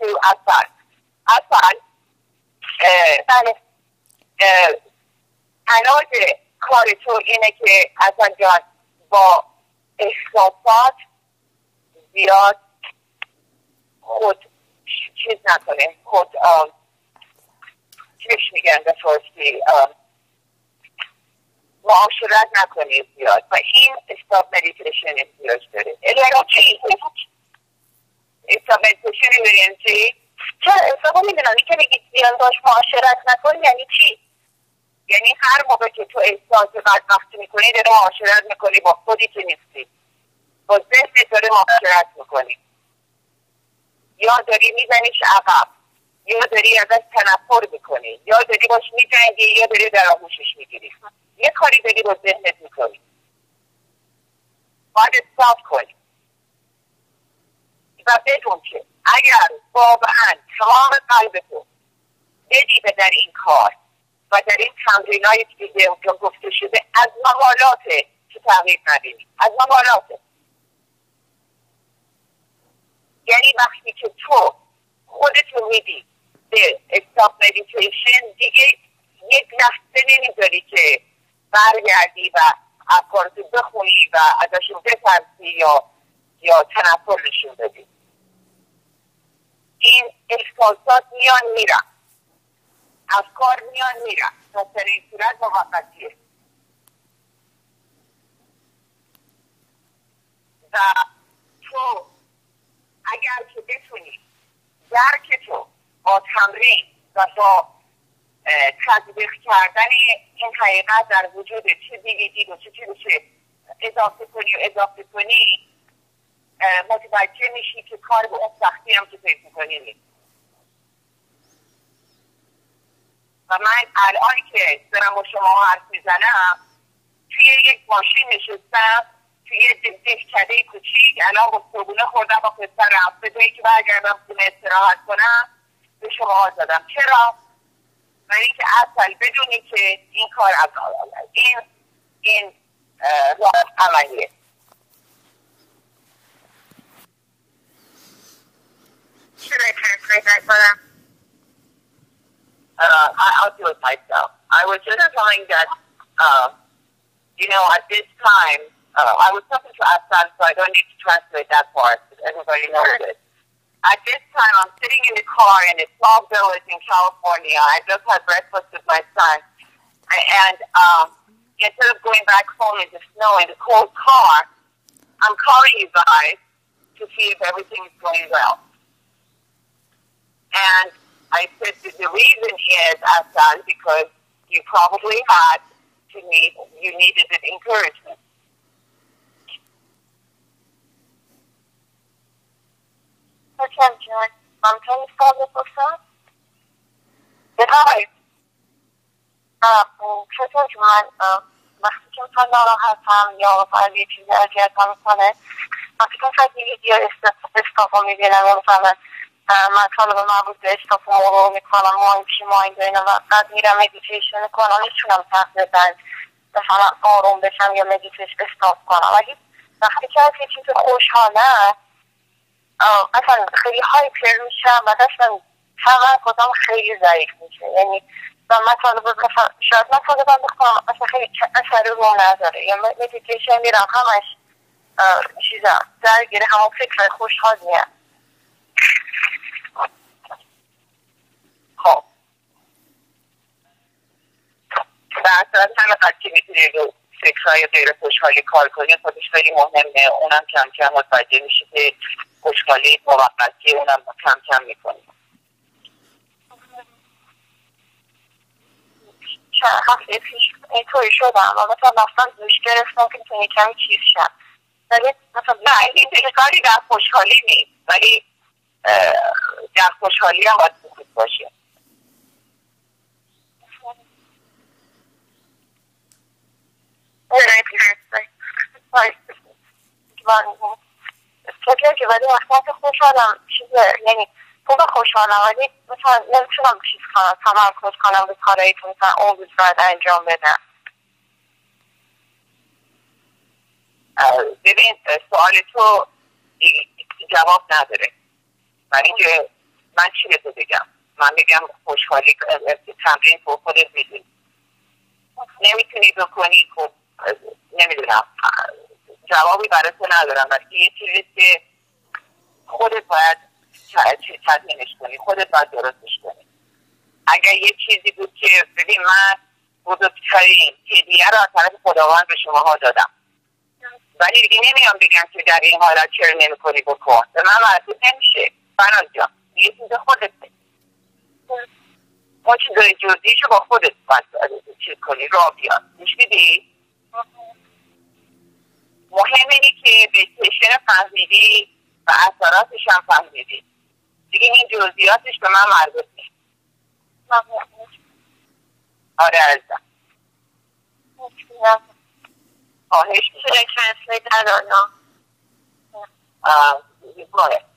to اصل بله علاج کار تو اینه که اصلا جان با احساسات زیاد خود چیز نکنه، خود چیش میگن به فارسی معاشرت نکنه زیاد و این استاپ مدیتیشن احتیاج داره. الیانا چی؟ استاپ مدیتیشن میدونیم چی؟ چرا استاپ میدونم این که بگید زیاد باش معاشرت نکنی یعنی چی؟ یعنی هر موقع که تو احساس بدبختی میکنی داره معاشرت میکنی با خودی که نیستی، با ذهنت داره معاشرت میکنی، یا داری میزنیش عقب، یا داری ازش تنفر میکنی، یا داری باش میجنگی، یا داری در آغوشش میگیری. یه کاری داری با ذهنت میکنی، باید استاپ کنی و بدون که اگر واقعا تمام قلب تو بدی به در این کار و در این تمرینایی که اونجا گفته شده از محالاته که تغییر ندیدی، از محالاته. یعنی وقتی که تو خودتو میدی به استاپ مدیتیشن دیگه یک لحظه نمیذاری که برگردی و افکارتو بخونی و ازشون بترسی یا تنفر نشون بدی. این احساسات میان میرن، افکار میان میرن، تا در این صورت موقتیه و تو اگر که بتونی درک تو با تمرین و با تطبیق کردن این حقیقت در وجود چه دیدید و چه چیزی اضافه کنی متوجه میشی که کار به اون سختی هم که فکر میکنی نیست. و من الان که دارم با شما حرف میزنم توی یک ماشین نشستم، توی یه دهکده کوچیک، الان با صبونه خوردم با پسرم، به جایی که برگردم خونه استراحت کنم به شما زدم. چرا؟ برای اینکه اصل بدونی که این کار این راه عملیه. Should I translate that for them? I'll do it myself. I was just telling that, at this time, I was talking to Aslan, so I don't need to translate that part, because everybody knows it. At this time, I'm sitting in the car in a small village in California. I just had breakfast with my son. And instead of going back home in the snow in the cold car, I'm calling you guys to see if everything is going well. And I said the reason is, Aslan, because you probably you needed an encouragement. Okay, John. Can you start with the song? Hi. چطور من وقتی که مثلا ناراحتم یا مثلا یه چیزی اذیتم میکنه وقتی که مثلا یه ویدیو استاپو میبینم یا مثلا من طالب مربوط به استاپو رو میکنم مایند اینا و بعد میرم مدیتیشن کنم میتونم تقریبا مثلا آروم بشم یا مدیتیشن استاپ کنم. ولی وقتی که از یه چیز خوشحاله مثلا خیلی هایپر میشم و دستم تمرکزم خیلی ضعیف میشه. یعنی و شاید مطالبم بخونم مثلا خیلی اثر رو نداره یا مدیتیشن میرم همش چیزم درگیر همون فکر خوشحال میام. خب در اصلا همه که میتونی رو فکرهای غیر خوشحالی کار کنی خودش خیلی مهمه. اونم کم کم متوجه میشه که خوشحالی موقتی اونم کم کم میکنی. چند هفته پیش اینطوری شدم و مثلا مثلا دوش گرفتم که میتونی کمی چیز شد. ولی مثلا نه این کاری در خوشحالی نیست، ولی در خوشحالی هم باید خوب باشه. فکر که ولی وقتی خوشحالم چیزه یعنی خوب خوشحالم ولی مثلا نمیتونم چیز کنم تمرکز کنم به کارهایی که مثلا اون روز باید انجام بدم. ببین سوال تو جواب نداره، برای اینکه من چی به تو بگم؟ من بگم خوشحالی تمرین کن، خودت میدونی. نمیتونی بکنی، خب نمیدونم، جوابی برای تو ندارم. ولی یه چیزی که خودت باید تضمینش کنی، خودت باید درستش کنی. اگر یه چیزی بود که ببین من بزرگترین هدیه رو از طرف خداوند به شماها دادم، ولی دیگه نمیام بگم که در این حالت چرا نمی‌کنی بکن، به من مربوط نمیشه. فراز جان یه چیز خودته، ما چیزای جزئیشو با خودت باید چیز کنی، راه بیاد. گوش میدی؟ مهم اینه که به پیشن فهمیدی و اثراتش هم فهمیدی، دیگه این جزئیاتش به من مربوط نیست. آره عزیزم، خواهش می‌کنم. Should I translate that or no? باید